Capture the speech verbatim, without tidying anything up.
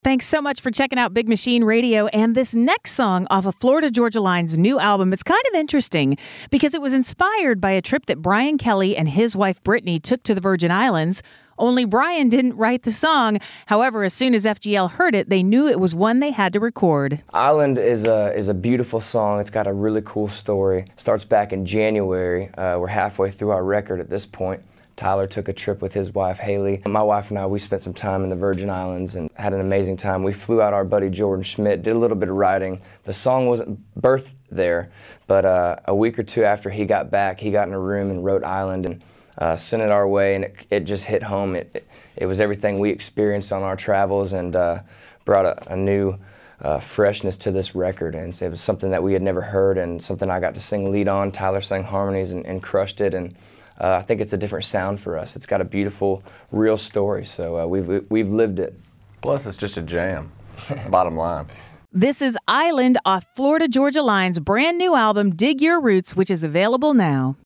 Thanks so much for checking out Big Machine Radio. And this next song off of Florida Georgia Line's new album, it's kind of interesting because it was inspired by a trip that Brian Kelly and his wife Brittany took to the Virgin Islands. Only Brian didn't write the song. However, as soon as F G L heard it, they knew it was one they had to record. Island is a, is a beautiful song. It's got a really cool story. It starts back in January. Uh, we're halfway through our record at this point. Tyler took a trip with his wife, Haley. My wife and I, we spent some time in the Virgin Islands and had an amazing time. We flew out our buddy Jordan Schmidt, did a little bit of writing. The song wasn't birthed there, but uh, a week or two after he got back, he got in a room and wrote Island and uh, sent it our way, and it, it just hit home. It, it, it was everything we experienced on our travels and uh, brought a, a new uh, freshness to this record. And it was something that we had never heard and something I got to sing lead on. Tyler sang harmonies and, and crushed it. And Uh, I think it's a different sound for us. It's got a beautiful, real story, so uh, we've we've lived it. Plus, it's just a jam, bottom line. This is Island off Florida Georgia Line's brand new album, Dig Your Roots, which is available now.